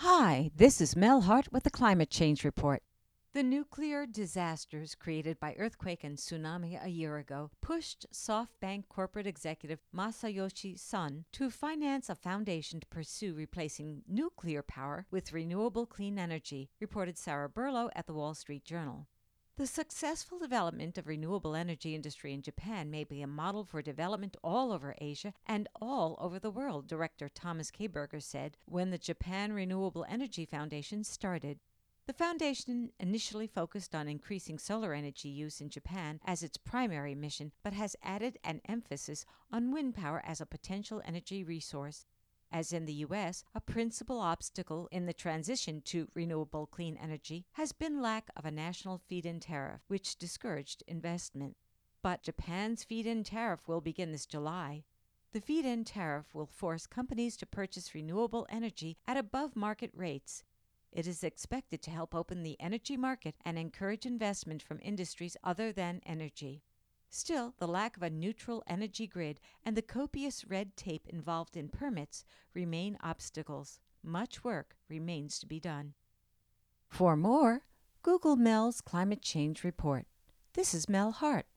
Hi, this is Mel Hart with the Climate Change Report. The nuclear disasters created by earthquake and tsunami a year ago pushed SoftBank corporate executive Masayoshi Son to finance a foundation to pursue replacing nuclear power with renewable clean energy, reported Sarah Berlow at the Wall Street Journal. The successful development of renewable energy industry in Japan may be a model for development all over Asia and all over the world, Director Thomas Kayberger said when the Japan Renewable Energy Foundation started. The foundation initially focused on increasing solar energy use in Japan as its primary mission, but has added an emphasis on wind power as a potential energy resource. As in the U.S., a principal obstacle in the transition to renewable clean energy has been lack of a national feed-in tariff, which discouraged investment. But Japan's feed-in tariff will begin this July. The feed-in tariff will force companies to purchase renewable energy at above market rates. It is expected to help open the energy market and encourage investment from industries other than energy. Still, the lack of a neutral energy grid and the copious red tape involved in permits remain obstacles. Much work remains to be done. For more, Google Mel's Climate Change Report. This is Mel Hart.